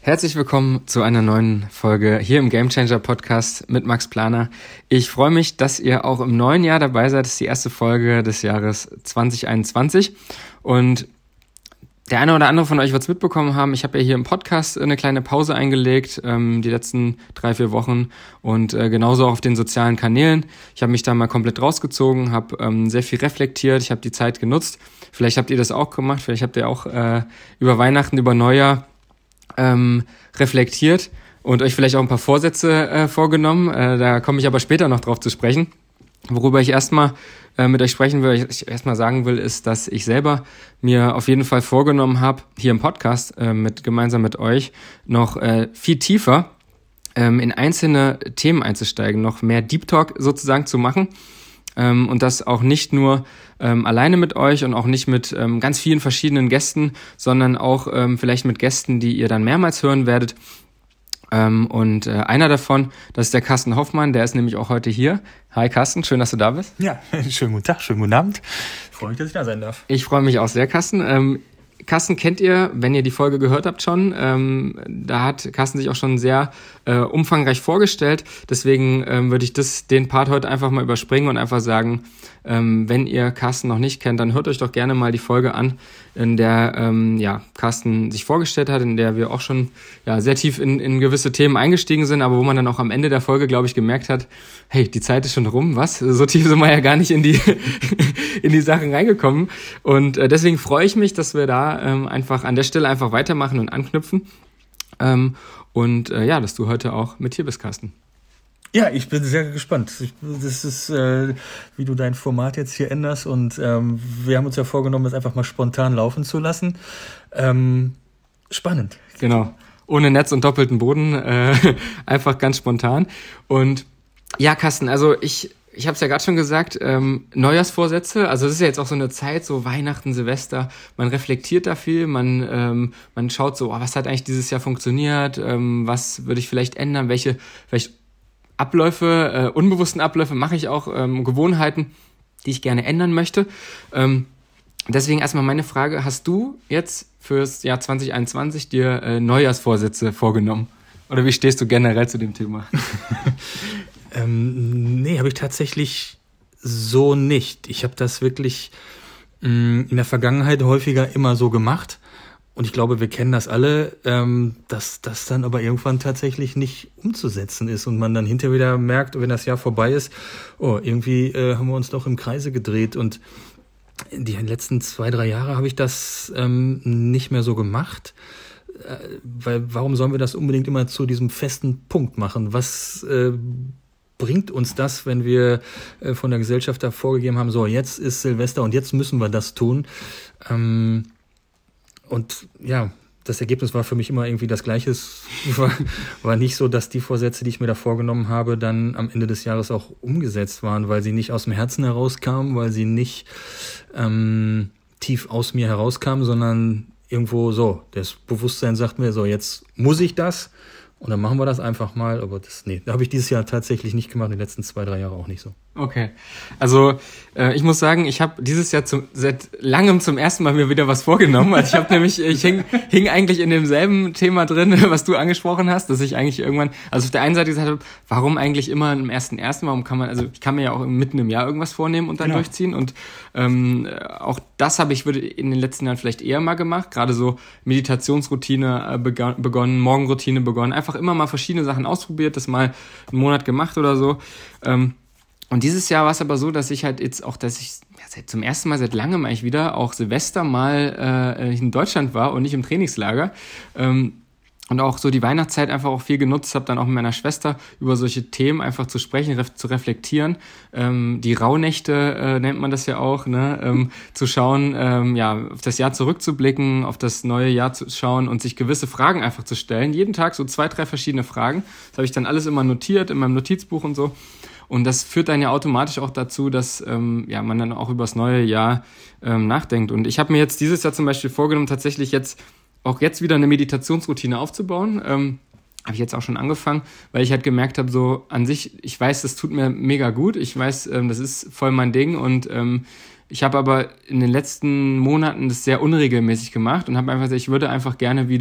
Herzlich willkommen zu einer neuen Folge hier im Game Changer Podcast mit Max Planer. Ich freue mich, dass ihr auch im neuen Jahr dabei seid. Das ist die erste Folge des Jahres 2021 und der eine oder andere von euch wird es mitbekommen haben. Ich habe ja hier im Podcast eine kleine Pause eingelegt, die letzten 3-4 Wochen und genauso auch auf den sozialen Kanälen. Ich habe mich da mal komplett rausgezogen, habe sehr viel reflektiert, ich habe die Zeit genutzt. Vielleicht habt ihr das auch gemacht, vielleicht habt ihr auch über Weihnachten, über Neujahr reflektiert und euch vielleicht auch ein paar Vorsätze vorgenommen. Da komme ich aber später noch drauf zu sprechen. Worüber ich erstmal mit euch sprechen will, ich erstmal sagen will, ist, dass ich selber mir auf jeden Fall vorgenommen habe, hier im Podcast gemeinsam mit euch noch viel tiefer in einzelne Themen einzusteigen, noch mehr Deep Talk sozusagen zu machen. Und das auch nicht nur alleine mit euch und auch nicht mit ganz vielen verschiedenen Gästen, sondern auch vielleicht mit Gästen, die ihr dann mehrmals hören werdet. Und einer davon, das ist der Carsten Hoffmann, der ist nämlich auch heute hier. Hi Carsten, schön, dass du da bist. Ja, schönen guten Tag, schönen guten Abend. Ich freue mich, dass ich da sein darf. Ich freue mich auch sehr, Carsten. Carsten kennt ihr, wenn ihr die Folge gehört habt schon. Da hat Carsten sich auch schon sehr umfangreich vorgestellt. Deswegen würde ich den Part heute einfach mal überspringen und einfach sagen, wenn ihr Carsten noch nicht kennt, dann hört euch doch gerne mal die Folge an, in der Carsten sich vorgestellt hat, in der wir auch schon sehr tief in gewisse Themen eingestiegen sind, aber wo man dann auch am Ende der Folge, glaube ich, gemerkt hat, hey, die Zeit ist schon rum, was? So tief sind wir ja gar nicht in die in die Sachen reingekommen. Und deswegen freue ich mich, dass wir da einfach an der Stelle einfach weitermachen und anknüpfen. Dass du heute auch mit hier bist, Carsten. Ja, ich bin sehr gespannt. Das ist, wie du dein Format jetzt hier änderst und wir haben uns ja vorgenommen, das einfach mal spontan laufen zu lassen. Spannend. Genau. Ohne Netz und doppelten Boden, einfach ganz spontan. Und ja, Carsten, also ich habe es ja gerade schon gesagt, Neujahrsvorsätze, also das ist ja jetzt auch so eine Zeit, so Weihnachten, Silvester, man reflektiert da viel, man schaut so, was hat eigentlich dieses Jahr funktioniert, was würde ich vielleicht ändern, welche vielleicht Abläufe, unbewussten Abläufe mache ich auch, Gewohnheiten, die ich gerne ändern möchte. Deswegen erstmal meine Frage, hast du jetzt fürs Jahr 2021 dir Neujahrsvorsätze vorgenommen? Oder wie stehst du generell zu dem Thema? Nee, habe ich tatsächlich so nicht. Ich habe das wirklich in der Vergangenheit häufiger immer so gemacht. Und ich glaube, wir kennen das alle, dass das dann aber irgendwann tatsächlich nicht umzusetzen ist und man dann hinterher wieder merkt, wenn das Jahr vorbei ist, irgendwie haben wir uns doch im Kreise gedreht. Und die letzten 2-3 Jahre habe ich das nicht mehr so gemacht. Weil warum sollen wir das unbedingt immer zu diesem festen Punkt machen? Was bringt uns das, wenn wir von der Gesellschaft da vorgegeben haben, so jetzt ist Silvester und jetzt müssen wir das tun? Und ja, das Ergebnis war für mich immer irgendwie das Gleiche. Es war nicht so, dass die Vorsätze, die ich mir da vorgenommen habe, dann am Ende des Jahres auch umgesetzt waren, weil sie nicht aus dem Herzen herauskamen, weil sie nicht tief aus mir herauskamen, sondern irgendwo so, das Bewusstsein sagt mir so, jetzt muss ich das und dann machen wir das einfach mal, aber da habe ich dieses Jahr tatsächlich nicht gemacht, die letzten 2-3 Jahre auch nicht so. Okay, also ich muss sagen, ich habe dieses Jahr seit langem zum ersten Mal mir wieder was vorgenommen. Also ich hing eigentlich in demselben Thema drin, was du angesprochen hast, dass ich eigentlich irgendwann, also auf der einen Seite gesagt habe, warum eigentlich immer am 1.1., warum kann man, also ich kann mir ja auch mitten im Jahr irgendwas vornehmen und dann durchziehen und auch das habe ich in den letzten Jahren vielleicht eher mal gemacht, gerade so Meditationsroutine begonnen, Morgenroutine begonnen, einfach immer mal verschiedene Sachen ausprobiert, das mal einen Monat gemacht oder so. Und dieses Jahr war es aber so, dass ich halt jetzt auch, zum ersten Mal seit langem eigentlich wieder auch Silvester mal in Deutschland war und nicht im Trainingslager. Und auch so die Weihnachtszeit einfach auch viel genutzt habe, dann auch mit meiner Schwester über solche Themen einfach zu sprechen, zu reflektieren. Die Rauhnächte nennt man das ja auch, ne? Zu schauen, auf das Jahr zurückzublicken, auf das neue Jahr zu schauen und sich gewisse Fragen einfach zu stellen. Jeden Tag so 2-3 verschiedene Fragen. Das habe ich dann alles immer notiert in meinem Notizbuch und so. Und das führt dann ja automatisch auch dazu, dass man dann auch über das neue Jahr nachdenkt. Und ich habe mir jetzt dieses Jahr zum Beispiel vorgenommen, tatsächlich jetzt wieder eine Meditationsroutine aufzubauen. Habe ich jetzt auch schon angefangen, weil ich halt gemerkt habe, so an sich, ich weiß, das tut mir mega gut. Ich weiß, das ist voll mein Ding. Und ich habe aber in den letzten Monaten das sehr unregelmäßig gemacht und habe einfach gesagt, ich würde einfach gerne wieder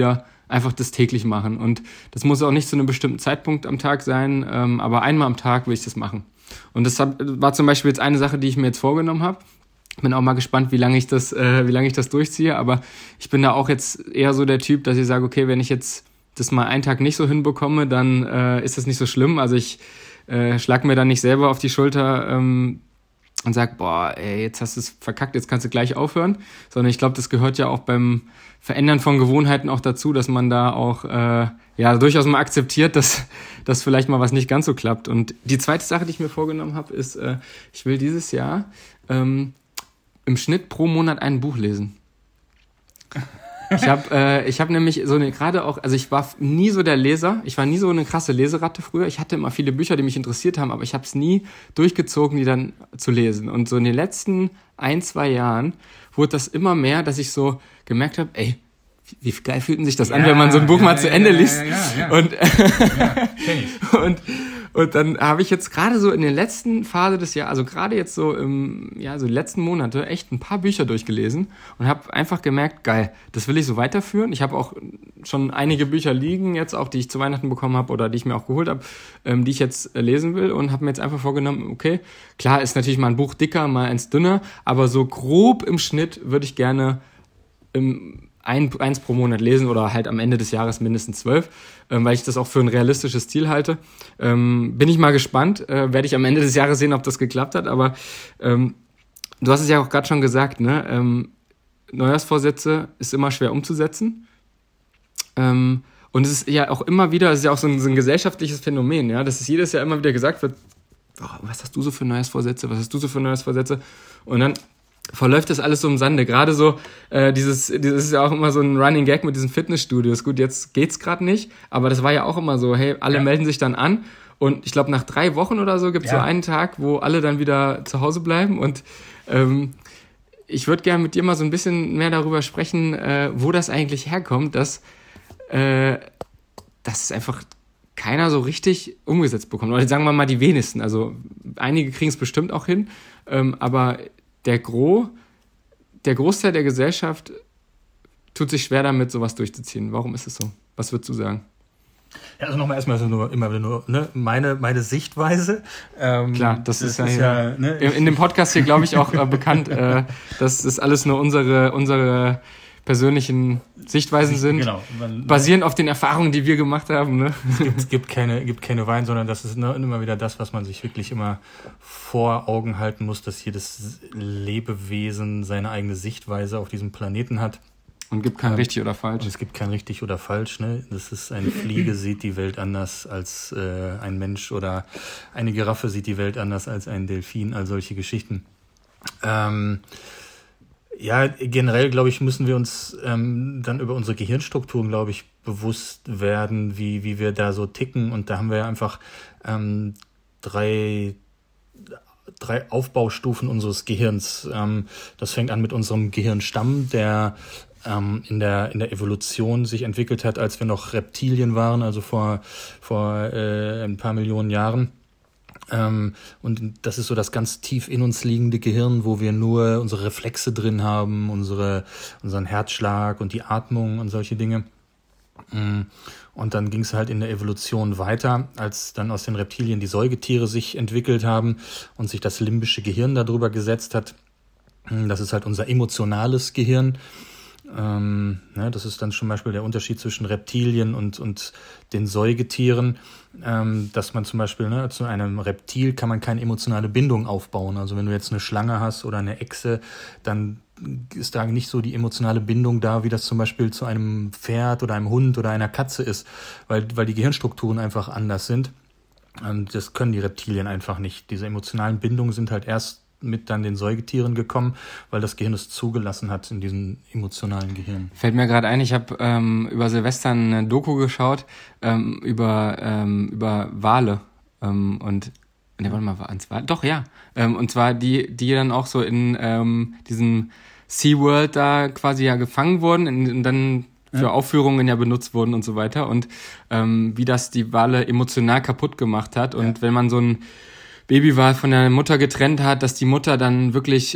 einfach das täglich machen. Und das muss auch nicht zu einem bestimmten Zeitpunkt am Tag sein, aber einmal am Tag will ich das machen. Und das war zum Beispiel jetzt eine Sache, die ich mir jetzt vorgenommen habe. Bin auch mal gespannt, wie lange ich das durchziehe. Aber ich bin da auch jetzt eher so der Typ, dass ich sage, okay, wenn ich jetzt das mal einen Tag nicht so hinbekomme, dann ist das nicht so schlimm. Also ich schlag mir dann nicht selber auf die Schulter und sag, boah, ey, jetzt hast du es verkackt, jetzt kannst du gleich aufhören. Sondern ich glaube, das gehört ja auch beim Verändern von Gewohnheiten auch dazu, dass man da auch durchaus mal akzeptiert, dass vielleicht mal was nicht ganz so klappt. Und die zweite Sache, die ich mir vorgenommen habe, ist, ich will dieses Jahr im Schnitt pro Monat ein Buch lesen. Ich habe nämlich so gerade auch, also ich war nie so der Leser, ich war nie so eine krasse Leseratte früher. Ich hatte immer viele Bücher, die mich interessiert haben, aber ich habe es nie durchgezogen, die dann zu lesen. Und so in den letzten 1-2 Jahren wurde das immer mehr, dass ich so gemerkt habe, ey, wie geil fühlt sich das an, wenn man so ein Buch mal zu Ende liest. Und dann habe ich jetzt gerade so in der letzten Phase des Jahres, also gerade jetzt so so die letzten Monate, echt ein paar Bücher durchgelesen und habe einfach gemerkt, geil, das will ich so weiterführen. Ich habe auch schon einige Bücher liegen jetzt auch, die ich zu Weihnachten bekommen habe oder die ich mir auch geholt habe, die ich jetzt lesen will und habe mir jetzt einfach vorgenommen, okay, klar ist natürlich mal ein Buch dicker, mal eins dünner, aber so grob im Schnitt würde ich gerne eins pro Monat lesen oder halt am Ende des Jahres mindestens 12, weil ich das auch für ein realistisches Ziel halte. Bin ich mal gespannt, werde ich am Ende des Jahres sehen, ob das geklappt hat, aber du hast es ja auch gerade schon gesagt, ne? Neujahrsvorsätze ist immer schwer umzusetzen. Und es ist ja auch immer wieder, es ist ja auch so ein gesellschaftliches Phänomen, ja, dass es jedes Jahr immer wieder gesagt wird, oh, was hast du so für Neujahrsvorsätze, und dann verläuft das alles so im Sande. Gerade so, dieses ist ja auch immer so ein Running Gag mit diesen Fitnessstudios. Gut, jetzt geht's gerade nicht, aber das war ja auch immer so, hey, alle melden sich dann an und ich glaube, nach 3 Wochen oder so gibt's so einen Tag, wo alle dann wieder zu Hause bleiben und ich würde gerne mit dir mal so ein bisschen mehr darüber sprechen, wo das eigentlich herkommt, dass es einfach keiner so richtig umgesetzt bekommt. Oder sagen wir mal die wenigsten. Also einige kriegen es bestimmt auch hin, aber der Großteil der Gesellschaft tut sich schwer damit, sowas durchzuziehen. Warum ist es so? Was würdest du sagen? Ja, also nochmal erstmal immer nur ne, meine Sichtweise. Klar, das ist ja ne, in dem Podcast hier, glaube ich, auch bekannt, dass das alles nur unsere persönlichen Sichtweisen sind, genau, basierend auf den Erfahrungen, die wir gemacht haben. Ne? Es gibt keine Wein, sondern das ist immer wieder das, was man sich wirklich immer vor Augen halten muss, dass jedes Lebewesen seine eigene Sichtweise auf diesem Planeten hat. Und gibt kein richtig oder falsch. Es gibt kein richtig oder falsch. Ne? Das ist eine Fliege sieht die Welt anders als ein Mensch oder eine Giraffe sieht die Welt anders als ein Delfin, all solche Geschichten. Ja, generell, glaube ich, müssen wir uns dann über unsere Gehirnstrukturen, glaube ich, bewusst werden, wie wir da so ticken. Und da haben wir ja einfach 3 Aufbaustufen unseres Gehirns. Das fängt an mit unserem Gehirnstamm, der in der Evolution sich entwickelt hat, als wir noch Reptilien waren, also vor ein paar Millionen Jahren. Und das ist so das ganz tief in uns liegende Gehirn, wo wir nur unsere Reflexe drin haben, unseren Herzschlag und die Atmung und solche Dinge. Und dann ging es halt in der Evolution weiter, als dann aus den Reptilien die Säugetiere sich entwickelt haben und sich das limbische Gehirn darüber gesetzt hat. Das ist halt unser emotionales Gehirn. Das ist dann zum Beispiel der Unterschied zwischen Reptilien und den Säugetieren, dass man zum Beispiel zu einem Reptil kann man keine emotionale Bindung aufbauen. Also wenn du jetzt eine Schlange hast oder eine Echse, dann ist da nicht so die emotionale Bindung da, wie das zum Beispiel zu einem Pferd oder einem Hund oder einer Katze ist, weil die Gehirnstrukturen einfach anders sind. Das können die Reptilien einfach nicht. Diese emotionalen Bindungen sind halt erst mit dann den Säugetieren gekommen, weil das Gehirn es zugelassen hat in diesem emotionalen Gehirn. Fällt mir gerade ein, ich habe über Silvester eine Doku geschaut über Wale und ne, warte mal, waren's Wale? Doch, ja. Und zwar die dann auch so in diesem SeaWorld da quasi ja gefangen wurden und dann für Aufführungen ja benutzt wurden und so weiter und wie das die Wale emotional kaputt gemacht hat und wenn man so ein Babywal von der Mutter getrennt hat, dass die Mutter dann wirklich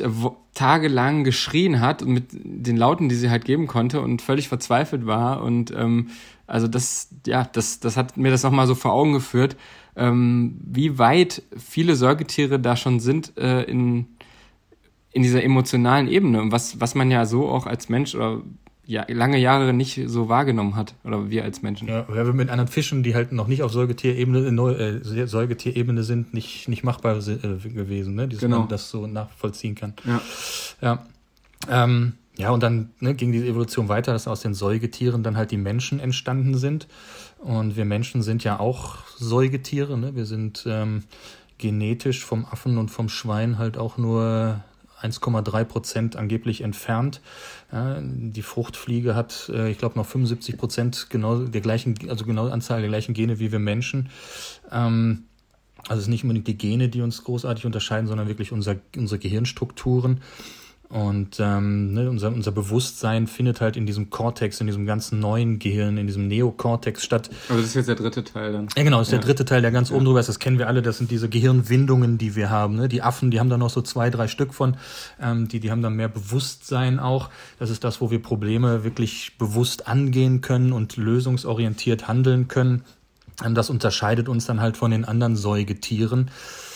tagelang geschrien hat mit den Lauten, die sie halt geben konnte und völlig verzweifelt war und also das hat mir das nochmal so vor Augen geführt, wie weit viele Säugetiere da schon sind in dieser emotionalen Ebene und was man ja so auch als Mensch oder ja, lange Jahre nicht so wahrgenommen hat, oder wir als Menschen. Ja, mit anderen Fischen, die halt noch nicht auf Säugetierebene sind, nicht machbar gewesen, ne? Dass man das so nachvollziehen kann. Ja. Ja, und dann ging die Evolution weiter, dass aus den Säugetieren dann halt die Menschen entstanden sind. Und wir Menschen sind ja auch Säugetiere, ne? Wir sind genetisch vom Affen und vom Schwein halt auch nur 1,3% angeblich entfernt. Ja, die Fruchtfliege hat, ich glaube, noch 75% genau Anzahl der gleichen Gene wie wir Menschen. Also es sind nicht unbedingt die Gene, die uns großartig unterscheiden, sondern wirklich unsere Gehirnstrukturen. Und unser Bewusstsein findet halt in diesem Cortex, in diesem ganzen neuen Gehirn, in diesem Neokortex statt. Aber das ist jetzt der dritte Teil dann. Ja, genau, das ist der dritte Teil, der ganz oben drüber ist. Das kennen wir alle, das sind diese Gehirnwindungen, die wir haben. Ne? Die Affen, die haben da noch so 2-3 Stück von. Die haben dann mehr Bewusstsein auch. Das ist das, wo wir Probleme wirklich bewusst angehen können und lösungsorientiert handeln können. Das unterscheidet uns dann halt von den anderen Säugetieren.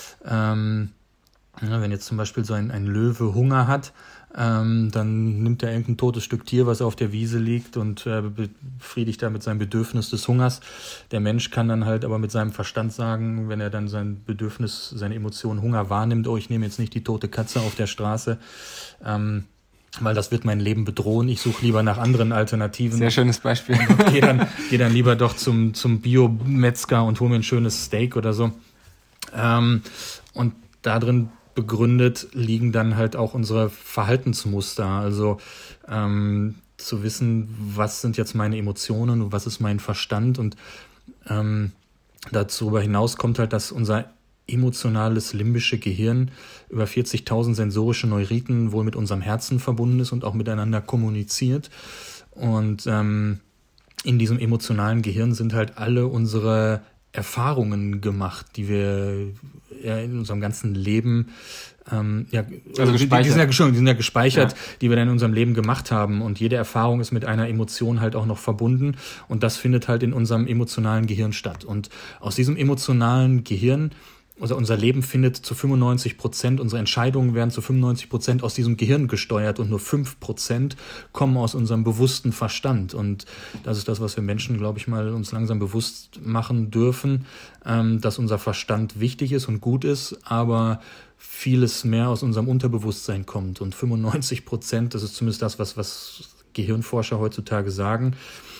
Wenn jetzt zum Beispiel so ein Löwe Hunger hat, dann nimmt er irgendein totes Stück Tier, was auf der Wiese liegt und befriedigt damit sein Bedürfnis des Hungers. Der Mensch kann dann halt aber mit seinem Verstand sagen, wenn er dann sein Bedürfnis, seine Emotion Hunger wahrnimmt, ich nehme jetzt nicht die tote Katze auf der Straße, weil das wird mein Leben bedrohen. Ich suche lieber nach anderen Alternativen. Sehr schönes Beispiel. Geh dann lieber doch zum Bio-Metzger und hol mir ein schönes Steak oder so. Und darin begründet liegen dann halt auch unsere Verhaltensmuster. Also zu wissen, was sind jetzt meine Emotionen und was ist mein Verstand. Und darüber hinaus kommt halt, dass unser emotionales limbische Gehirn über 40.000 sensorische Neuriten wohl mit unserem Herzen verbunden ist und auch miteinander kommuniziert. Und in diesem emotionalen Gehirn sind halt alle unsere Erfahrungen gemacht, die wir in unserem ganzen Leben gespeichert. Die sind ja gespeichert, die wir dann in unserem Leben gemacht haben. Und jede Erfahrung ist mit einer Emotion halt auch noch verbunden. Und das findet halt in unserem emotionalen Gehirn statt. Und aus diesem emotionalen Gehirn, also unser Leben findet zu 95%, unsere Entscheidungen werden zu 95% aus diesem Gehirn gesteuert und nur 5% kommen aus unserem bewussten Verstand. Und das ist das, was wir Menschen, glaube ich, mal uns langsam bewusst machen dürfen, dass unser Verstand wichtig ist und gut ist, aber vieles mehr aus unserem Unterbewusstsein kommt. Und 95%, das ist zumindest das, was Gehirnforscher heutzutage sagen,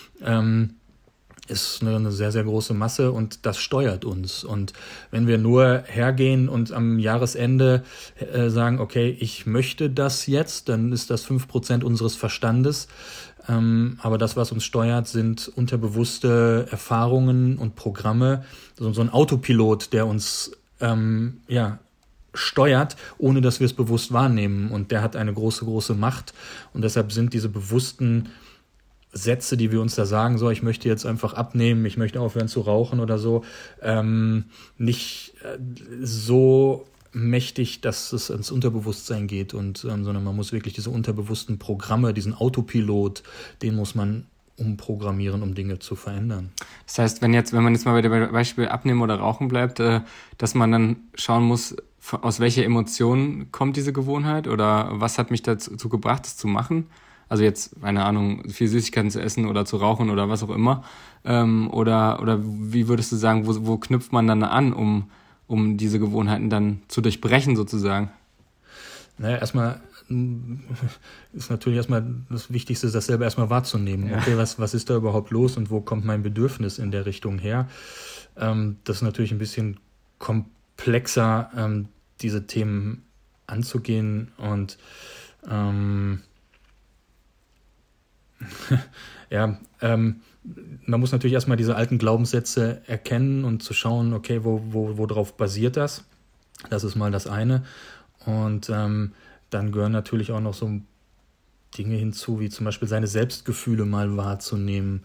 ist eine sehr, sehr große Masse und das steuert uns. Und wenn wir nur hergehen und am Jahresende sagen, okay, ich möchte das jetzt, dann ist das 5% unseres Verstandes. Aber das, was uns steuert, sind unterbewusste Erfahrungen und Programme, so ein Autopilot, der uns steuert, ohne dass wir es bewusst wahrnehmen. Und der hat eine große, große Macht. Und deshalb sind diese bewussten Sätze, die wir uns da sagen, so, ich möchte jetzt einfach abnehmen, ich möchte aufhören zu rauchen oder so, nicht so mächtig, dass es ins Unterbewusstsein geht, sondern man muss wirklich diese unterbewussten Programme, diesen Autopilot, den muss man umprogrammieren, um Dinge zu verändern. Das heißt, wenn man jetzt mal bei dem Beispiel Abnehmen oder Rauchen bleibt, dass man dann schauen muss, aus welcher Emotion kommt diese Gewohnheit oder was hat mich dazu gebracht, das zu machen? Also jetzt, keine Ahnung, viel Süßigkeiten zu essen oder zu rauchen oder was auch immer. Oder wie würdest du sagen, wo knüpft man dann an, um diese Gewohnheiten dann zu durchbrechen sozusagen? Naja, erstmal ist natürlich erstmal das Wichtigste, das selber erstmal wahrzunehmen. Ja. Okay, was ist da überhaupt los und wo kommt mein Bedürfnis in der Richtung her? Das ist natürlich ein bisschen komplexer, diese Themen anzugehen und man muss natürlich erstmal diese alten Glaubenssätze erkennen und zu schauen, okay, worauf basiert das? Das ist mal das eine. Und dann gehören natürlich auch noch so Dinge hinzu, wie zum Beispiel seine Selbstgefühle mal wahrzunehmen.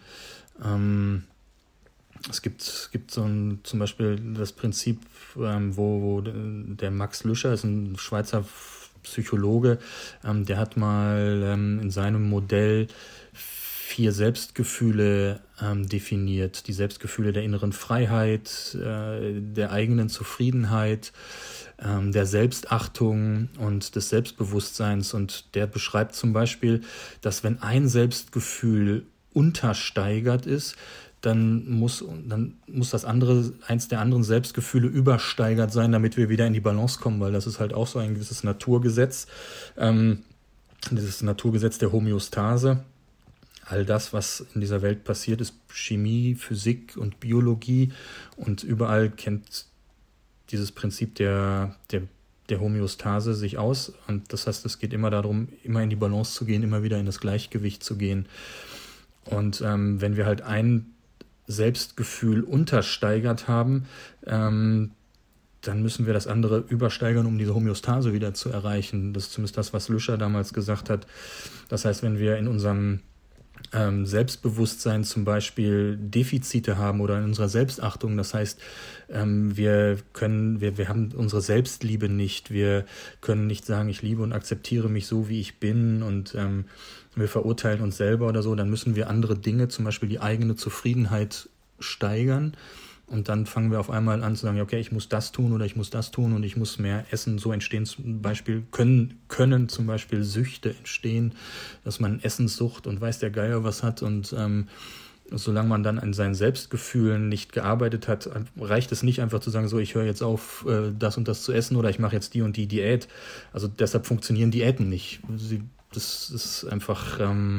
Es gibt zum Beispiel das Prinzip, wo der Max Lüscher ist ein Schweizer Psychologe, der hat mal in seinem Modell 4 Selbstgefühle definiert. Die Selbstgefühle der inneren Freiheit, der eigenen Zufriedenheit, der Selbstachtung und des Selbstbewusstseins. Und der beschreibt zum Beispiel, dass wenn ein Selbstgefühl untersteigert ist, dann muss das andere, eins der anderen Selbstgefühle übersteigert sein, damit wir wieder in die Balance kommen, weil das ist halt auch so ein gewisses Naturgesetz, dieses Naturgesetz der Homöostase. All das, was in dieser Welt passiert, ist Chemie, Physik und Biologie, und überall kennt dieses Prinzip der Homöostase sich aus, und das heißt, es geht immer darum, immer in die Balance zu gehen, immer wieder in das Gleichgewicht zu gehen. Und wenn wir halt ein Selbstgefühl untersteigert haben, dann müssen wir das andere übersteigern, um diese Homöostase wieder zu erreichen. Das ist zumindest das, was Lüscher damals gesagt hat. Das heißt, wenn wir in unserem Selbstbewusstsein zum Beispiel Defizite haben oder in unserer Selbstachtung, das heißt, wir haben unsere Selbstliebe nicht, wir können nicht sagen, ich liebe und akzeptiere mich so, wie ich bin, und wir verurteilen uns selber oder so, dann müssen wir andere Dinge, zum Beispiel die eigene Zufriedenheit, steigern. Und dann fangen wir auf einmal an zu sagen, okay, ich muss das tun oder ich muss das tun und ich muss mehr essen. So entstehen zum Beispiel, können zum Beispiel Süchte entstehen, dass man Essenssucht und weiß der Geier was hat. Und solange man dann an seinen Selbstgefühlen nicht gearbeitet hat, reicht es nicht einfach zu sagen, so, ich höre jetzt auf, das und das zu essen, oder ich mache jetzt die und die Diät. Also deshalb funktionieren Diäten nicht. Das ist einfach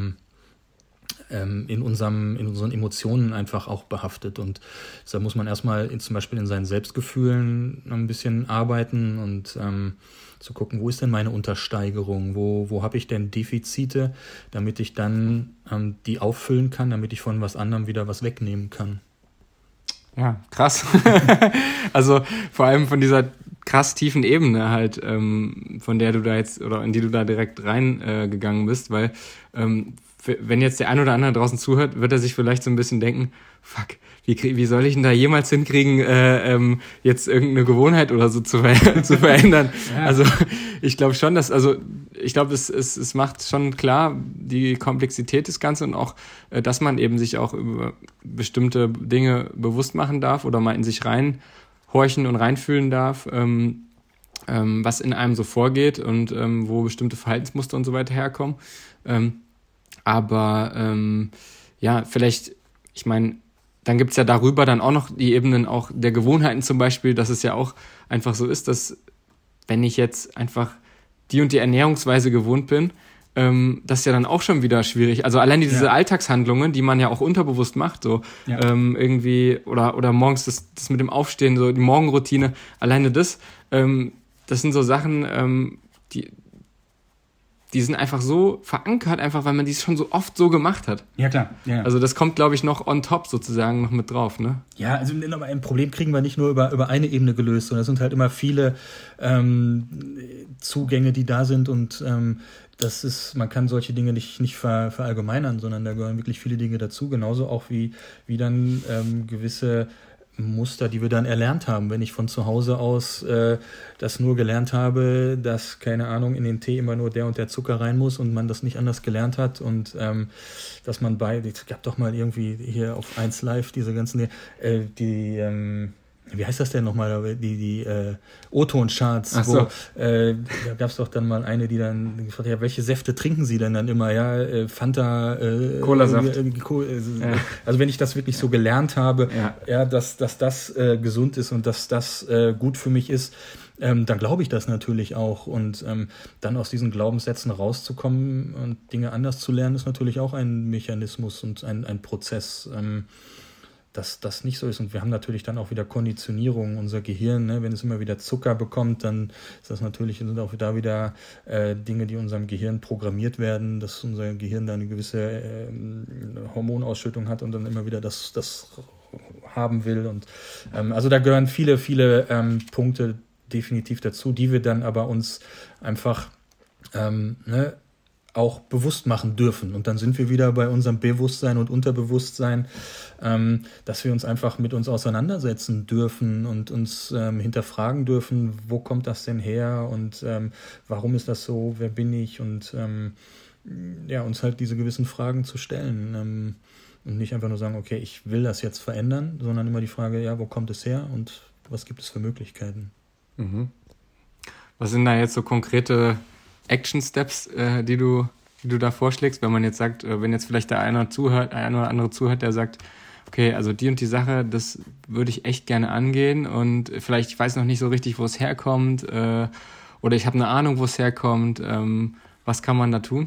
in unseren Emotionen einfach auch behaftet, und deshalb muss man erstmal zum Beispiel in seinen Selbstgefühlen ein bisschen arbeiten und zu gucken, wo ist denn meine Untersteigerung, wo habe ich denn Defizite, damit ich dann die auffüllen kann, damit ich von was anderem wieder was wegnehmen kann. Ja, krass. Also vor allem von dieser krass tiefen Ebene halt, von der du da jetzt, oder in die du da direkt reingegangen bist, weil wenn jetzt der ein oder andere draußen zuhört, wird er sich vielleicht so ein bisschen denken, fuck, wie soll ich denn da jemals hinkriegen, jetzt irgendeine Gewohnheit oder so zu verändern? Ja. Also ich glaube schon, es macht schon klar die Komplexität des Ganzen und auch, dass man eben sich auch über bestimmte Dinge bewusst machen darf oder mal in sich reinhorchen und reinfühlen darf, was in einem so vorgeht und wo bestimmte Verhaltensmuster und so weiter herkommen. Aber ja, vielleicht, ich meine, dann gibt's ja darüber dann auch noch die Ebenen auch der Gewohnheiten zum Beispiel, dass es ja auch einfach so ist, dass wenn ich jetzt einfach die und die Ernährungsweise gewohnt bin, das ist ja dann auch schon wieder schwierig. Also allein diese Alltagshandlungen, die man ja auch unterbewusst macht, so irgendwie, oder morgens das mit dem Aufstehen, so die Morgenroutine, alleine das sind so Sachen, die sind einfach so verankert, einfach weil man die schon so oft so gemacht hat. Ja, klar. Ja. Also das kommt, glaube ich, noch on top sozusagen noch mit drauf, ne? Ja, also ein Problem kriegen wir nicht nur über eine Ebene gelöst, sondern es sind halt immer viele Zugänge, die da sind, und man kann solche Dinge nicht verallgemeinern, sondern da gehören wirklich viele Dinge dazu, genauso auch wie dann gewisse Muster, die wir dann erlernt haben. Wenn ich von zu Hause aus das nur gelernt habe, dass, keine Ahnung, in den Tee immer nur der und der Zucker rein muss und man das nicht anders gelernt hat, und dass man es gab doch mal irgendwie hier auf 1 Live diese ganzen, wie heißt das denn nochmal, die O-Ton-Charts, so. Da gab es doch dann mal eine, die dann gefragt hat, ja, welche Säfte trinken Sie denn dann immer? Ja, Fanta, Cola-Saft. Also wenn ich das wirklich so gelernt habe, dass das gesund ist und dass das gut für mich ist, dann glaube ich das natürlich auch. Und dann aus diesen Glaubenssätzen rauszukommen und Dinge anders zu lernen, ist natürlich auch ein Mechanismus und ein Prozess, dass das nicht so ist. Und wir haben natürlich dann auch wieder Konditionierung, unser Gehirn, ne? Wenn es immer wieder Zucker bekommt, dann ist das natürlich, sind auch da wieder Dinge, die in unserem Gehirn programmiert werden, dass unser Gehirn dann eine gewisse Hormonausschüttung hat und dann immer wieder das haben will. Und also da gehören viele, viele Punkte definitiv dazu, die wir dann aber uns einfach auch bewusst machen dürfen. Und dann sind wir wieder bei unserem Bewusstsein und Unterbewusstsein, dass wir uns einfach mit uns auseinandersetzen dürfen und uns hinterfragen dürfen, wo kommt das denn her und warum ist das so, wer bin ich, und uns halt diese gewissen Fragen zu stellen. Und nicht einfach nur sagen, okay, ich will das jetzt verändern, sondern immer die Frage, ja, wo kommt es her und was gibt es für Möglichkeiten? Mhm. Was sind da jetzt so konkrete Action-Steps, die du da vorschlägst, wenn man jetzt sagt, wenn jetzt vielleicht der eine oder andere zuhört, der sagt, okay, also die und die Sache, das würde ich echt gerne angehen und vielleicht, ich weiß noch nicht so richtig, wo es herkommt, oder ich habe eine Ahnung, wo es herkommt. Was kann man da tun?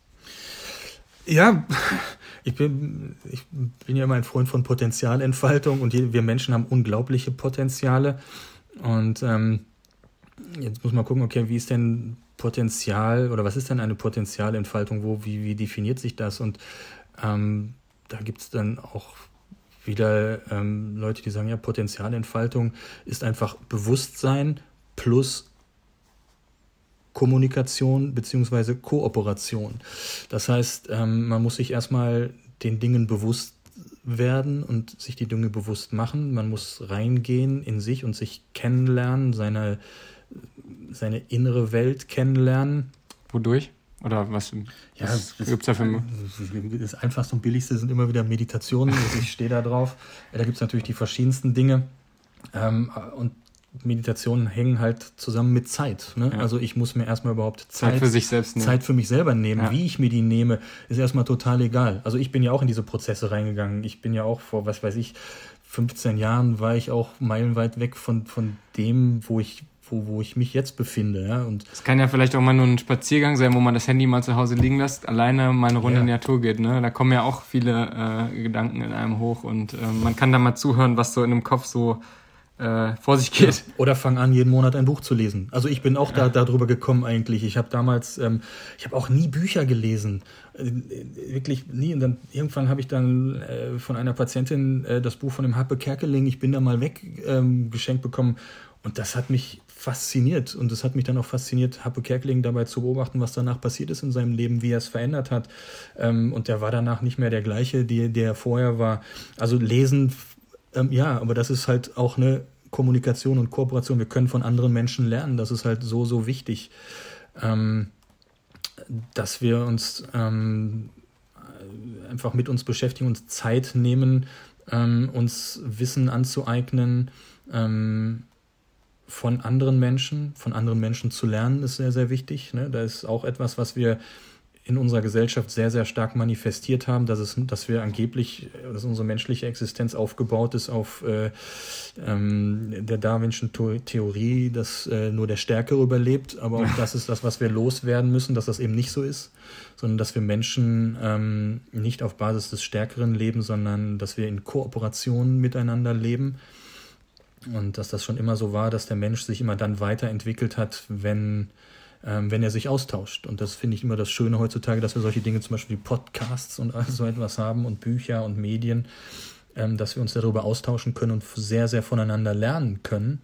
Ja, ich bin ja immer ein Freund von Potenzialentfaltung und wir Menschen haben unglaubliche Potenziale. Und jetzt muss man gucken, okay, wie ist denn Potenzial oder was ist denn eine Potenzialentfaltung? Wie definiert sich das? Und da gibt es dann auch wieder Leute, die sagen, ja, Potenzialentfaltung ist einfach Bewusstsein plus Kommunikation bzw. Kooperation. Das heißt, man muss sich erstmal den Dingen bewusst werden und sich die Dinge bewusst machen. Man muss reingehen in sich und sich kennenlernen, seine innere Welt kennenlernen. Wodurch? Oder was gibt es da für... Das Einfachste und Billigste sind immer wieder Meditationen. Also ich stehe da drauf. Da gibt es natürlich die verschiedensten Dinge. Und Meditationen hängen halt zusammen mit Zeit. Ne? Ja. Also ich muss mir erstmal überhaupt Zeit für sich selbst nehmen. Zeit für mich selber nehmen. Ja. Wie ich mir die nehme, ist erstmal total egal. Also ich bin ja auch in diese Prozesse reingegangen. Ich bin ja auch vor, 15 Jahren war ich auch meilenweit weg von dem, wo ich mich jetzt befinde. Ja? Und es kann ja vielleicht auch mal nur ein Spaziergang sein, wo man das Handy mal zu Hause liegen lässt, alleine mal eine Runde in die Natur geht. Ne? Da kommen ja auch viele Gedanken in einem hoch und man kann da mal zuhören, was so in dem Kopf so vor sich geht. Ja. Oder fang an, jeden Monat ein Buch zu lesen. Also ich bin auch darüber gekommen eigentlich. Ich habe damals, ich habe auch nie Bücher gelesen. Wirklich nie. Und dann irgendwann habe ich dann von einer Patientin das Buch von dem Happe Kerkeling, Ich bin da mal weg, geschenkt bekommen. Und das hat mich fasziniert. Und es hat mich dann auch fasziniert, Happe Kerkeling dabei zu beobachten, was danach passiert ist in seinem Leben, wie er es verändert hat. Und der war danach nicht mehr der gleiche, der vorher war. Also lesen, ja, aber das ist halt auch eine Kommunikation und Kooperation. Wir können von anderen Menschen lernen. Das ist halt so wichtig, dass wir uns einfach mit uns beschäftigen, uns Zeit nehmen, uns Wissen anzueignen, von anderen Menschen zu lernen, ist sehr, sehr wichtig. Ne? Da ist auch etwas, was wir in unserer Gesellschaft sehr, sehr stark manifestiert haben, dass unsere menschliche Existenz aufgebaut ist auf der Darwinschen Theorie, dass nur der Stärkere überlebt, aber auch das ist das, was wir loswerden müssen, dass das eben nicht so ist, sondern dass wir Menschen nicht auf Basis des Stärkeren leben, sondern dass wir in Kooperation miteinander leben und dass das schon immer so war, dass der Mensch sich immer dann weiterentwickelt hat, wenn er sich austauscht. Und das finde ich immer das Schöne heutzutage, dass wir solche Dinge, zum Beispiel die Podcasts und all so etwas haben und Bücher und Medien, dass wir uns darüber austauschen können und sehr, sehr voneinander lernen können.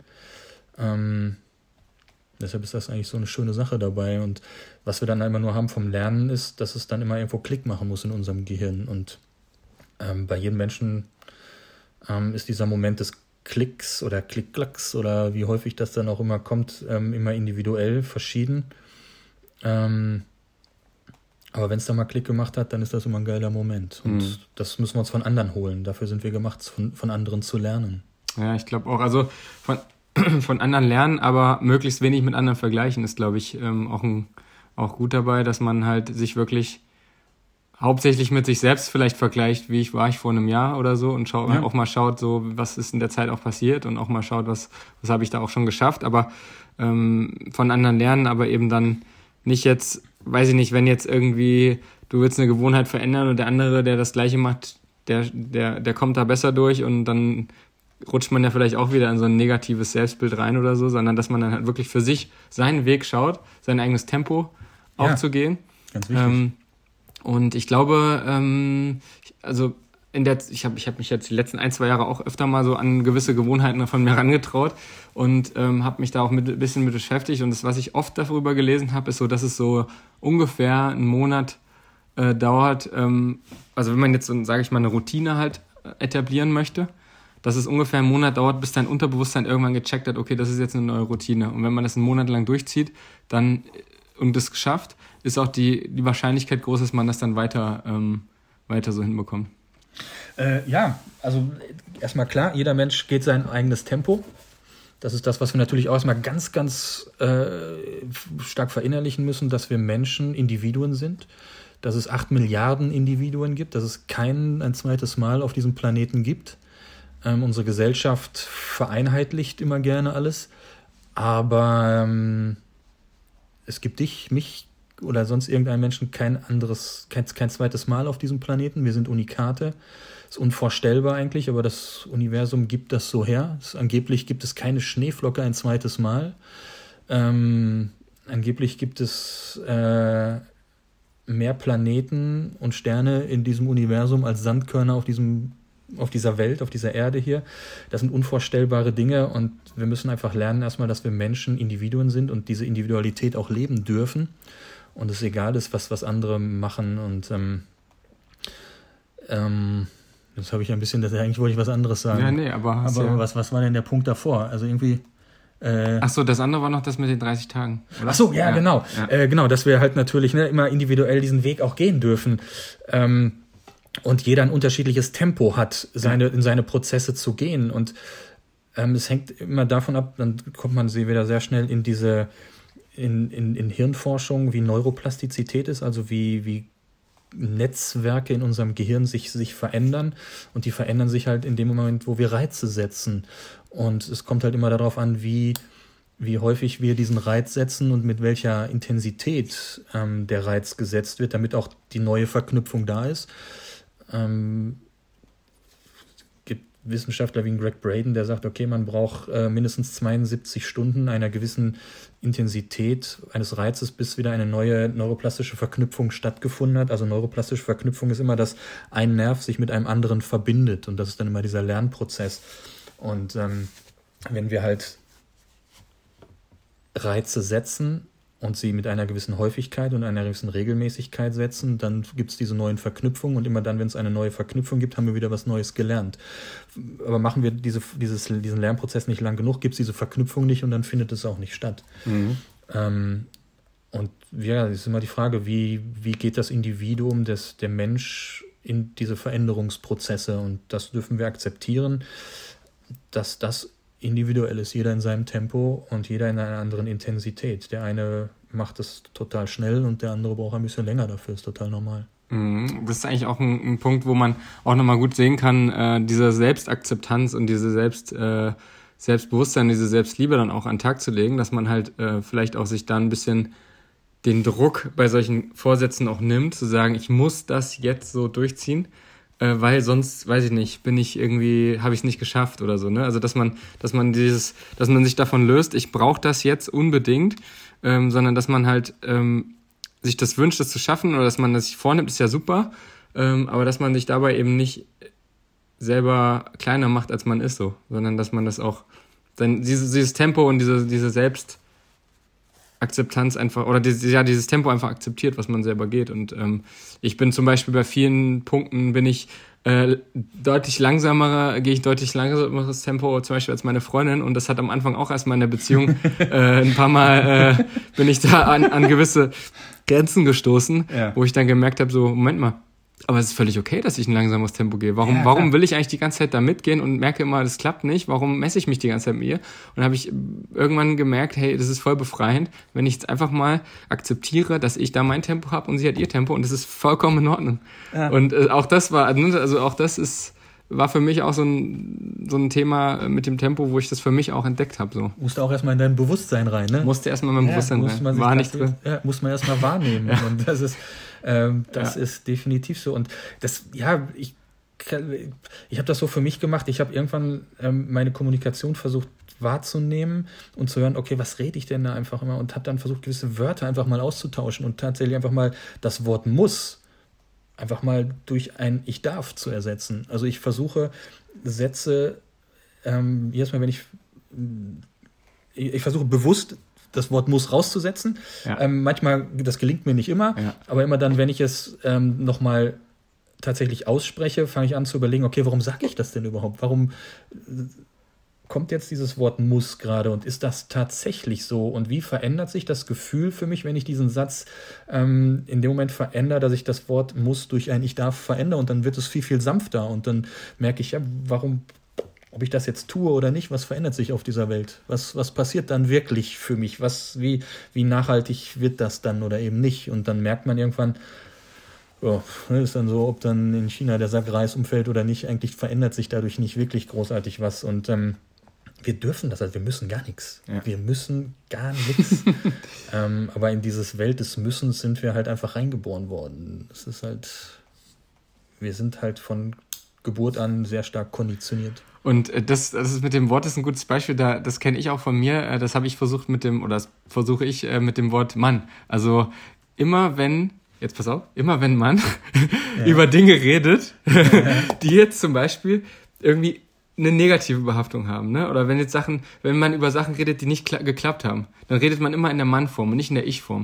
Deshalb ist das eigentlich so eine schöne Sache dabei. Und was wir dann immer nur haben vom Lernen ist, dass es dann immer irgendwo Klick machen muss in unserem Gehirn. Und bei jedem Menschen ist dieser Moment des Klicks oder Klick-Klacks oder wie häufig das dann auch immer kommt, immer individuell verschieden. Aber wenn es da mal Klick gemacht hat, dann ist das immer ein geiler Moment. Und das müssen wir uns von anderen holen. Dafür sind wir gemacht, von anderen zu lernen. Ja, ich glaube auch. Also von anderen lernen, aber möglichst wenig mit anderen vergleichen, ist, glaube ich, auch gut dabei, dass man halt sich wirklich hauptsächlich mit sich selbst vielleicht vergleicht, wie war ich vor einem Jahr oder so und auch mal schaut, so was ist in der Zeit auch passiert und auch mal schaut, was habe ich da auch schon geschafft, aber von anderen lernen, aber eben dann nicht jetzt, weiß ich nicht, wenn jetzt irgendwie du willst eine Gewohnheit verändern und der andere, der das Gleiche macht, der kommt da besser durch und dann rutscht man ja vielleicht auch wieder in so ein negatives Selbstbild rein oder so, sondern dass man dann halt wirklich für sich seinen Weg schaut, sein eigenes Tempo aufzugehen. Ganz wichtig. Und ich glaube, ich habe mich jetzt die letzten 1-2 Jahre auch öfter mal so an gewisse Gewohnheiten von mir herangetraut und habe mich da auch ein bisschen mit beschäftigt. Und das, was ich oft darüber gelesen habe, ist so, dass es so ungefähr einen Monat dauert. Also wenn man jetzt, sage ich mal, eine Routine halt etablieren möchte, dass es ungefähr einen Monat dauert, bis dein Unterbewusstsein irgendwann gecheckt hat, okay, das ist jetzt eine neue Routine. Und wenn man das einen Monat lang durchzieht, und das geschafft, ist auch die Wahrscheinlichkeit groß, dass man das dann weiter so hinbekommt. Ja, also erstmal klar, jeder Mensch geht sein eigenes Tempo. Das ist das, was wir natürlich auch erstmal ganz, ganz stark verinnerlichen müssen, dass wir Menschen Individuen sind, dass es 8 Milliarden Individuen gibt, dass es ein zweites Mal auf diesem Planeten gibt. Unsere Gesellschaft vereinheitlicht immer gerne alles, aber es gibt dich, mich oder sonst irgendeinen Menschen kein zweites Mal auf diesem Planeten. Wir sind Unikate. Ist unvorstellbar eigentlich, aber das Universum gibt das so her. Angeblich gibt es keine Schneeflocke ein zweites Mal. Angeblich gibt es mehr Planeten und Sterne in diesem Universum als Sandkörner auf dieser Welt, auf dieser Erde hier. Das sind unvorstellbare Dinge und wir müssen einfach lernen erstmal, dass wir Menschen Individuen sind und diese Individualität auch leben dürfen und es egal ist, was andere machen und jetzt habe ich ein bisschen, eigentlich wollte ich was anderes sagen. Ja, nee, aber was war denn der Punkt davor? Also irgendwie Ach so, das andere war noch das mit den 30 Tagen. Oder? Ach so, ja. Genau. Genau, dass wir halt natürlich immer individuell diesen Weg auch gehen dürfen. Und jeder ein unterschiedliches Tempo hat, in seine Prozesse zu gehen. Und es hängt immer davon ab, dann kommt man wieder sehr schnell in diese in Hirnforschung, wie Neuroplastizität ist, also wie Netzwerke in unserem Gehirn sich verändern. Und die verändern sich halt in dem Moment, wo wir Reize setzen. Und es kommt halt immer darauf an, wie häufig wir diesen Reiz setzen und mit welcher Intensität der Reiz gesetzt wird, damit auch die neue Verknüpfung da ist. Gibt Wissenschaftler wie Greg Braden, der sagt, okay, man braucht mindestens 72 Stunden einer gewissen Intensität eines Reizes, bis wieder eine neue neuroplastische Verknüpfung stattgefunden hat. Also neuroplastische Verknüpfung ist immer, dass ein Nerv sich mit einem anderen verbindet und das ist dann immer dieser Lernprozess. Und wenn wir halt Reize setzen und sie mit einer gewissen Häufigkeit und einer gewissen Regelmäßigkeit setzen, dann gibt es diese neuen Verknüpfungen und immer dann, wenn es eine neue Verknüpfung gibt, haben wir wieder was Neues gelernt. Aber machen wir diesen Lernprozess nicht lang genug, gibt es diese Verknüpfung nicht und dann findet es auch nicht statt. Mhm. Und ja, es ist immer die Frage, wie geht das Individuum, der Mensch in diese Veränderungsprozesse und das dürfen wir akzeptieren, dass das individuell ist, jeder in seinem Tempo und jeder in einer anderen Intensität. Der eine macht es total schnell und der andere braucht ein bisschen länger dafür, ist total normal. Das ist eigentlich auch ein Punkt, wo man auch nochmal gut sehen kann, diese Selbstakzeptanz und diese Selbstbewusstsein, diese Selbstliebe dann auch an den Tag zu legen, dass man halt vielleicht auch sich da ein bisschen den Druck bei solchen Vorsätzen auch nimmt, zu sagen, ich muss das jetzt so durchziehen, weil sonst, weiß ich nicht, habe ich es nicht geschafft oder so, ne? Also dass man sich davon löst, ich brauche das jetzt unbedingt, sondern dass man halt sich das wünscht, das zu schaffen oder dass man das sich vornimmt, ist ja super, aber dass man sich dabei eben nicht selber kleiner macht, als man ist, so, sondern dass man das auch dann dieses Tempo und diese Selbstakzeptanz einfach, oder dieses Tempo einfach akzeptiert, was man selber geht. Und ich bin zum Beispiel bei vielen Punkten gehe ich deutlich langsameres Tempo zum Beispiel als meine Freundin und das hat am Anfang auch erstmal in der Beziehung ein paar Mal bin ich da an gewisse Grenzen gestoßen, wo ich dann gemerkt habe, so, Moment mal, aber es ist völlig okay, dass ich ein langsames Tempo gehe. Warum will ich eigentlich die ganze Zeit da mitgehen und merke immer, das klappt nicht? Warum messe ich mich die ganze Zeit mit ihr? Und dann habe ich irgendwann gemerkt, hey, das ist voll befreiend, wenn ich jetzt einfach mal akzeptiere, dass ich da mein Tempo habe und sie hat ihr Tempo und das ist vollkommen in Ordnung. Ja. Und auch das war für mich auch so ein Thema mit dem Tempo, wo ich das für mich auch entdeckt habe. So. Musste auch erstmal in dein Bewusstsein rein, ne? Musste erstmal in mein Bewusstsein rein. War nicht drin. Ja, muss man erstmal wahrnehmen. Ja. Und das ist definitiv so. Und das, ich habe das so für mich gemacht. Ich habe irgendwann meine Kommunikation versucht wahrzunehmen und zu hören, okay, was rede ich denn da einfach immer? Und habe dann versucht, gewisse Wörter einfach mal auszutauschen und tatsächlich einfach mal das Wort muss einfach mal durch ein Ich darf zu ersetzen. Also ich versuche Sätze, jedes Mal, wenn ich versuche bewusst das Wort muss rauszusetzen. Ja. Manchmal, das gelingt mir nicht immer, aber immer dann, wenn ich es nochmal tatsächlich ausspreche, fange ich an zu überlegen, okay, warum sage ich das denn überhaupt? Warum kommt jetzt dieses Wort muss gerade und ist das tatsächlich so? Und wie verändert sich das Gefühl für mich, wenn ich diesen Satz in dem Moment verändere, dass ich das Wort muss durch ein ich darf verändere und dann wird es viel, viel sanfter und dann merke ich, ja, warum, ob ich das jetzt tue oder nicht, was verändert sich auf dieser Welt? Was passiert dann wirklich für mich? Wie nachhaltig wird das dann oder eben nicht? Und dann merkt man irgendwann, ja, ist dann so, ob dann in China der Sack Reis umfällt oder nicht, eigentlich verändert sich dadurch nicht wirklich großartig was. Und wir dürfen das, also wir müssen gar nichts. Ja. Wir müssen gar nichts. Aber in diese Welt des Müssens sind wir halt einfach reingeboren worden. Es ist halt, wir sind halt von Geburt an sehr stark konditioniert. Und das ist mit dem Wort ist ein gutes Beispiel, das kenne ich auch von mir, das habe ich versucht mit dem Wort Mann. Also immer wenn man über Dinge redet, die jetzt zum Beispiel irgendwie eine negative Behaftung haben, ne? Oder wenn man über Sachen redet, die nicht geklappt haben, dann redet man immer in der Mann-Form und nicht in der Ich-Form.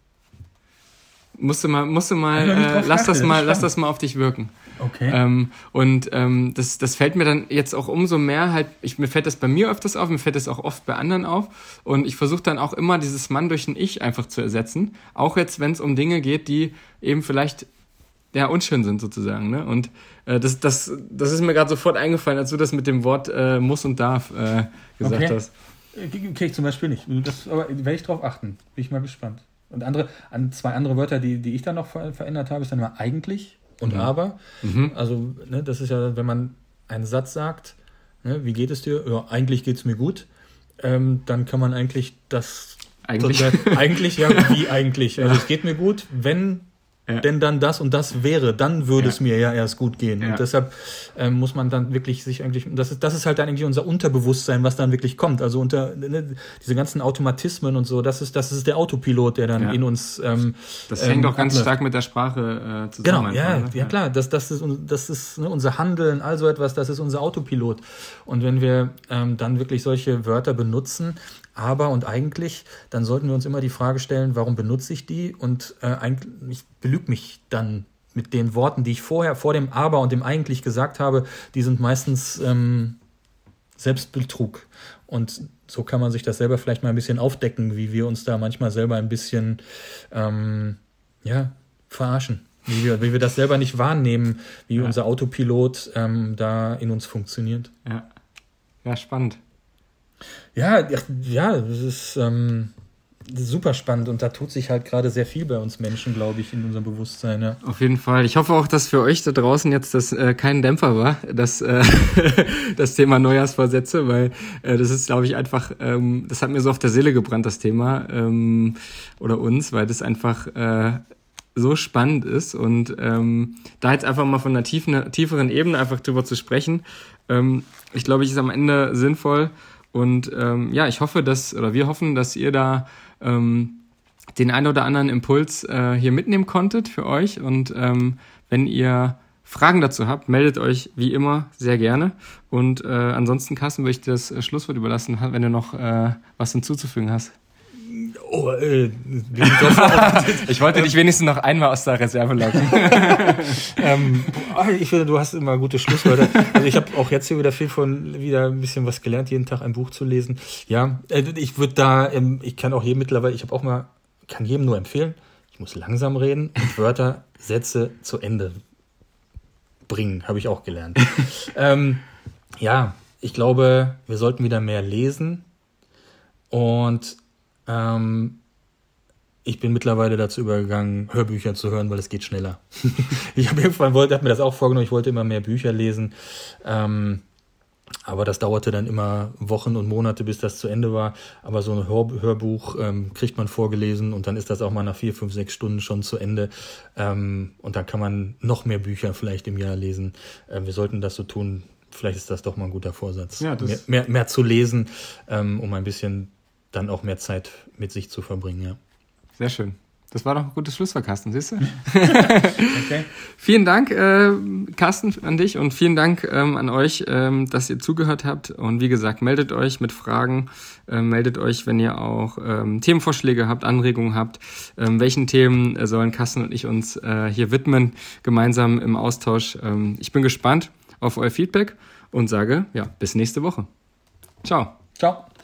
Musst du mal, lass das mal auf dich wirken. Okay. Das fällt mir dann jetzt auch umso mehr halt, mir fällt das bei mir öfters auf, mir fällt das auch oft bei anderen auf und ich versuche dann auch immer dieses Mann durch ein Ich einfach zu ersetzen, auch jetzt, wenn es um Dinge geht, die eben vielleicht ja unschön sind sozusagen, ne? Und das ist mir gerade sofort eingefallen, als du das mit dem Wort muss und darf gesagt hast. Okay, ich zum Beispiel nicht. Aber werde ich drauf achten. Bin ich mal gespannt. Und zwei andere Wörter, die ich dann noch verändert habe, ist dann immer eigentlich und aber. Also, ne, das ist ja, wenn man einen Satz sagt, ne, wie geht es dir? Ja, eigentlich geht es mir gut. Dann kann man eigentlich das... Eigentlich, ja, wie eigentlich? Also, es geht mir gut, wenn... Ja. Denn dann das und das wäre, dann würde es mir ja erst gut gehen. Ja. Und deshalb muss man dann wirklich sich eigentlich, das ist halt dann eigentlich unser Unterbewusstsein, was dann wirklich kommt. Also diese ganzen Automatismen und so, das ist der Autopilot, der dann in uns das hängt auch ganz stark mit der Sprache zusammen. Genau, ja, klar, das ist unser Handeln, also etwas, das ist unser Autopilot. Und wenn wir dann wirklich solche Wörter benutzen, aber und eigentlich, dann sollten wir uns immer die Frage stellen, warum benutze ich die? Und ich belüge mich dann mit den Worten, die ich vorher vor dem aber und dem eigentlich gesagt habe, die sind meistens Selbstbetrug. Und so kann man sich das selber vielleicht mal ein bisschen aufdecken, wie wir uns da manchmal selber ein bisschen verarschen. Wie wir das selber nicht wahrnehmen, wie unser Autopilot da in uns funktioniert. Ja, spannend. Ja, das ist super spannend und da tut sich halt gerade sehr viel bei uns Menschen, glaube ich, in unserem Bewusstsein. Ja. Auf jeden Fall. Ich hoffe auch, dass für euch da draußen jetzt das kein Dämpfer war, das Thema Neujahrsvorsätze, weil das ist, glaube ich, einfach, das hat mir so auf der Seele gebrannt, das Thema, oder uns, weil das einfach so spannend ist und da jetzt einfach mal von einer tieferen Ebene einfach drüber zu sprechen, ich glaube, ist am Ende sinnvoll. Und ich hoffe, wir hoffen, dass ihr da den ein oder anderen Impuls hier mitnehmen konntet für euch. Und wenn ihr Fragen dazu habt, meldet euch wie immer sehr gerne. Und ansonsten, Carsten, würde ich dir das Schlusswort überlassen, wenn du noch was hinzuzufügen hast. Ich wollte dich wenigstens noch einmal aus der Reserve locken. Ich finde, du hast immer gute Schlusswörter. Also ich habe auch jetzt hier wieder ein bisschen was gelernt, jeden Tag ein Buch zu lesen. Ja, ich würde ich kann auch jedem kann jedem nur empfehlen, ich muss langsam reden und Wörter, Sätze zu Ende bringen, habe ich auch gelernt. Ich glaube, wir sollten wieder mehr lesen und ich bin mittlerweile dazu übergegangen, Hörbücher zu hören, weil es geht schneller. Ich habe mir das auch vorgenommen, ich wollte immer mehr Bücher lesen, aber das dauerte dann immer Wochen und Monate, bis das zu Ende war. Aber so ein Hörbuch kriegt man vorgelesen und dann ist das auch mal nach 4, 5, 6 Stunden schon zu Ende. Und dann kann man noch mehr Bücher vielleicht im Jahr lesen. Wir sollten das so tun. Vielleicht ist das doch mal ein guter Vorsatz. Ja, mehr zu lesen, um ein bisschen dann auch mehr Zeit mit sich zu verbringen, ja. Sehr schön. Das war doch ein gutes Schlusswort, Carsten, siehst du? Okay. Vielen Dank, Carsten, an dich und vielen Dank an euch, dass ihr zugehört habt. Und wie gesagt, meldet euch mit Fragen, meldet euch, wenn ihr auch Themenvorschläge habt, Anregungen habt. Welchen Themen sollen Carsten und ich uns hier widmen, gemeinsam im Austausch. Ich bin gespannt auf euer Feedback und sage, bis nächste Woche. Ciao. Ciao.